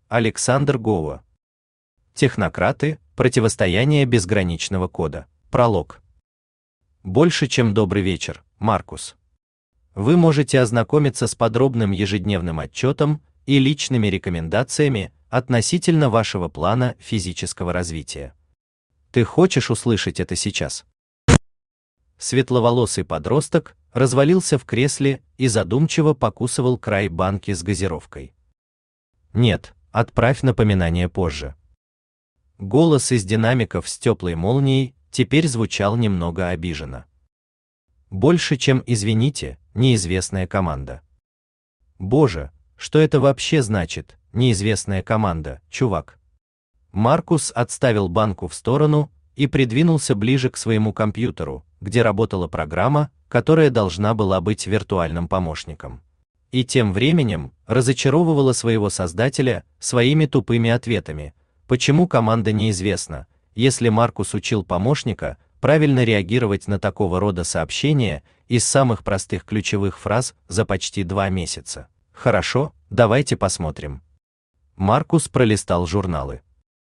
Александр Гоуа. Технократы. Противостояние безграничного кода. Пролог. Больше, чем добрый вечер, Маркус. Вы можете ознакомиться с подробным ежедневным отчетом и личными рекомендациями относительно вашего плана физического развития. Ты хочешь услышать это сейчас? Светловолосый подросток развалился в кресле и задумчиво покусывал край банки с газировкой. Нет, отправь напоминание позже. Голос из динамиков с теплой молнией теперь звучал немного обиженно. Больше, чем извините, неизвестная команда. Боже, что это вообще значит, неизвестная команда, чувак? Маркус отставил банку в сторону и придвинулся ближе к своему компьютеру, где работала программа, которая должна была быть виртуальным помощником. И тем временем разочаровывала своего создателя своими тупыми ответами. Почему команда неизвестна, если Маркус учил помощника правильно реагировать на такого рода сообщения из самых простых ключевых фраз за почти 2 месяца? Хорошо, давайте посмотрим. Маркус пролистал журналы.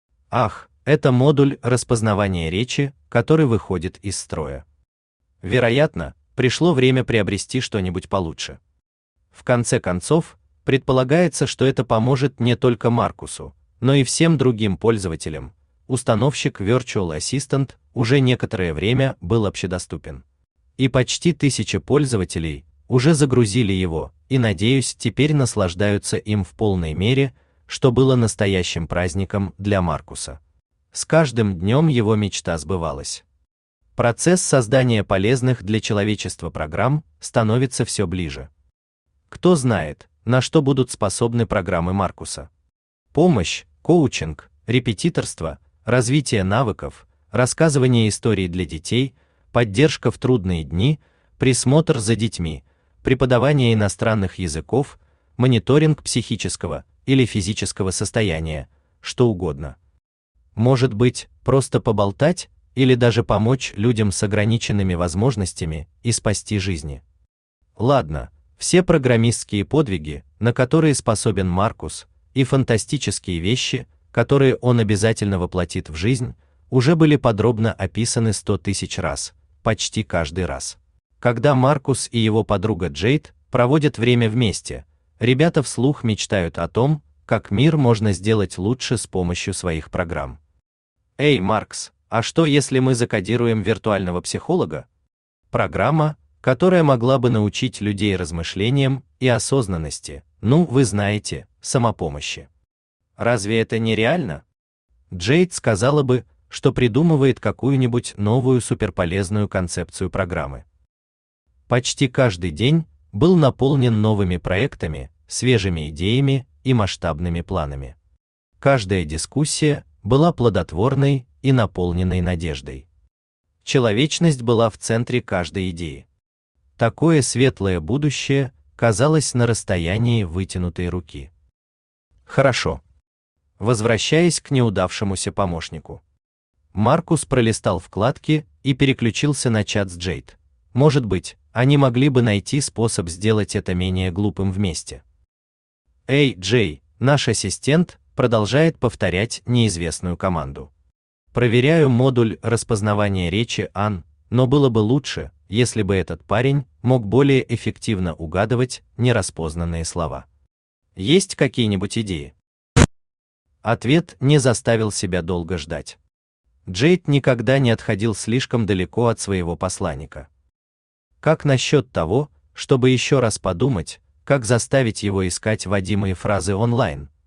Ах, это модуль распознавания речи, который выходит из строя. Вероятно, пришло время приобрести что-нибудь получше. В конце концов, предполагается, что это поможет не только Маркусу, но и всем другим пользователям. Установщик Virtual Assistant уже некоторое время был общедоступен. И почти 1000 пользователей уже загрузили его, и, надеюсь, теперь наслаждаются им в полной мере, что было настоящим праздником для Маркуса. С каждым днем его мечта сбывалась. Процесс создания полезных для человечества программ становится все ближе. Кто знает, на что будут способны программы Маркуса. Помощь, коучинг, репетиторство, развитие навыков, рассказывание историй для детей, поддержка в трудные дни, присмотр за детьми, преподавание иностранных языков, мониторинг психического или физического состояния, что угодно. Может быть, просто поболтать или даже помочь людям с ограниченными возможностями и спасти жизни. Ладно, все программистские подвиги, на которые способен Маркус, и фантастические вещи, которые он обязательно воплотит в жизнь, уже были подробно описаны 100 000 раз, почти каждый раз. Когда Маркус и его подруга Джейд проводят время вместе, ребята вслух мечтают о том, как мир можно сделать лучше с помощью своих программ. Эй, Маркс, а что если мы закодируем виртуального психолога? Программа, которая могла бы научить людей размышлениям и осознанности, вы знаете, самопомощи. Разве это не реально? Джейд сказала бы, что придумывает какую-нибудь новую суперполезную концепцию программы. Почти каждый день был наполнен новыми проектами, свежими идеями и масштабными планами. Каждая дискуссия была плодотворной и наполненной надеждой. Человечность была в центре каждой идеи. Такое светлое будущее казалось на расстоянии вытянутой руки. Хорошо. Возвращаясь к неудавшемуся помощнику. Маркус пролистал вкладки и переключился на чат с Джейд. Может быть, они могли бы найти способ сделать это менее глупым вместе. Эй, Джей, наш ассистент продолжает повторять неизвестную команду. Проверяю модуль распознавания речи Ан, но было бы лучше, если бы этот парень мог более эффективно угадывать нераспознанные слова. Есть какие-нибудь идеи? Ответ не заставил себя долго ждать. Джейд никогда не отходил слишком далеко от своего посланника. Как насчет того, чтобы еще раз подумать, как заставить его искать вводимые фразы онлайн?